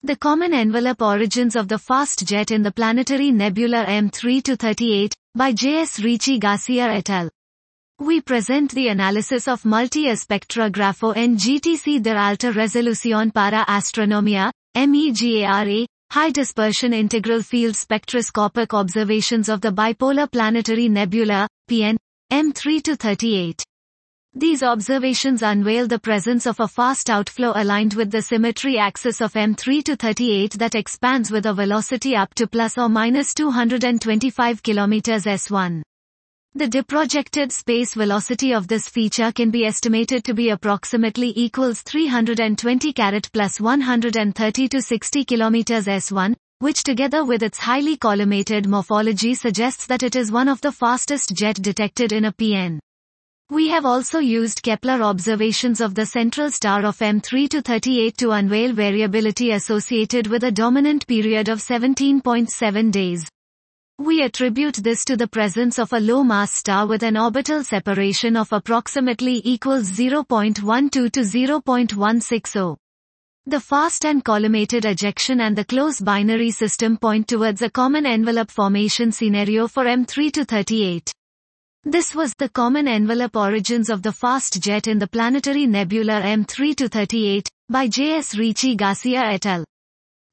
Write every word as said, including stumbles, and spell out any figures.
The common envelope origins of the fast jet in the planetary nebula M three to thirty-eight, by J S Ricci Garcia et al. We present the analysis of multi-espectrografo en G T C de alta resolución para astronomía, MEGARA, high dispersion integral field spectroscopic observations of the bipolar planetary nebula, P N, M three to thirty-eight. These observations unveil the presence of a fast outflow aligned with the symmetry axis of M three to thirty-eight that expands with a velocity up to plus or minus two hundred twenty-five kilometers per second. The deprojected space velocity of this feature can be estimated to be approximately equals three hundred twenty carat plus one hundred thirty to sixty kilometers per second, which together with its highly collimated morphology suggests that it is one of the fastest jet detected in a P N. We have also used Kepler observations of the central star of M three to thirty-eight to unveil variability associated with a dominant period of seventeen point seven days. We attribute this to the presence of a low-mass star with an orbital separation of approximately equals zero point one two to zero point one six zero. The fast and collimated ejection and the close binary system point towards a common envelope formation scenario for M three to thirty-eight. This was the common envelope origins of the fast jet in the planetary nebula M three to thirty-eight, by J S Ricci Garcia et al.